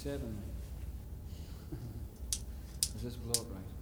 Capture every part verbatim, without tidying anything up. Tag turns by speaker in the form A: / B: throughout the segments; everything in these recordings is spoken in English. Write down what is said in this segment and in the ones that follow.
A: Certainly. Does this blow it right?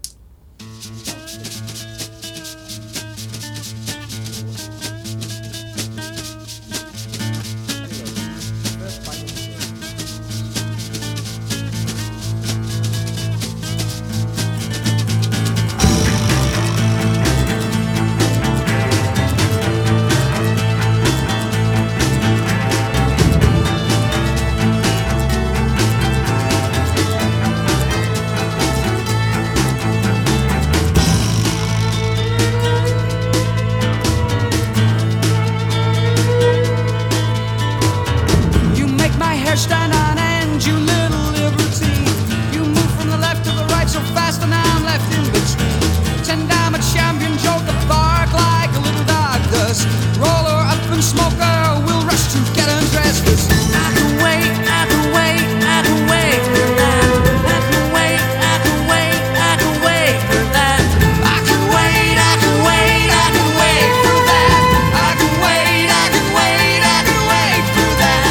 B: Stand on end, you little libertine. You move from the left to the right so fast, and I'm left in between. Ten diamond champion joker, bark like a little dog does. Roller up and smoker, we'll rush to get undressed. I can wait, I can wait, I can wait for that. I can wait, I can wait, I can wait for that. I can wait, I can wait, I can wait for that. I can wait, I can wait, I can wait for that.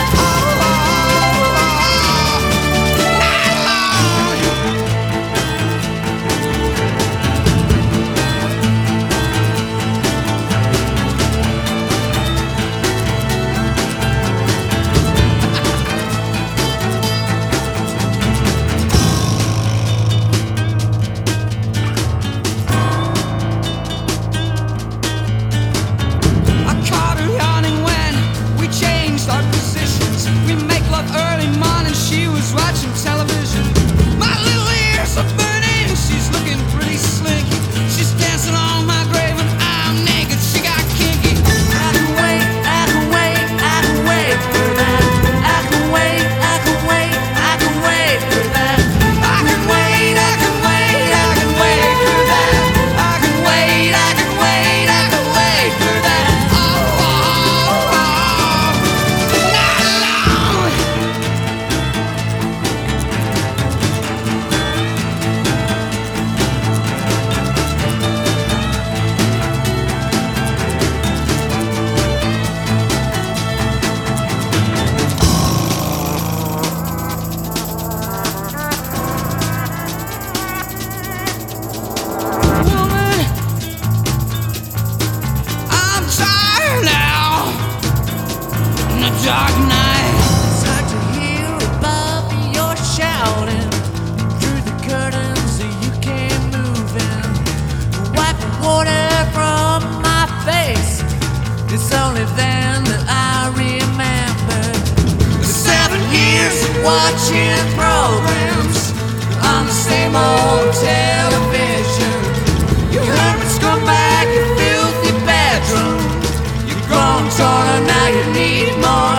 B: Watching television, my little ears are burning. She's looking pretty slinky. She's dancing on my grave and I'm naked. She got kinky. I can wait, I can wait, I can wait for that. I can wait, I can wait, I can wait for that. I can wait, I can wait, I can wait for that. I can wait, I can wait, I can wait for that. Oh, oh, oh, oh. Not long. Dark night. It's hard to hear above your shouting through the curtains. You can't move in. Wiping water from my face. It's only then that I remember the seven years of watching programs on the same old television. You hermits come back, your filthy bedroom. You're grown taller, now you need more.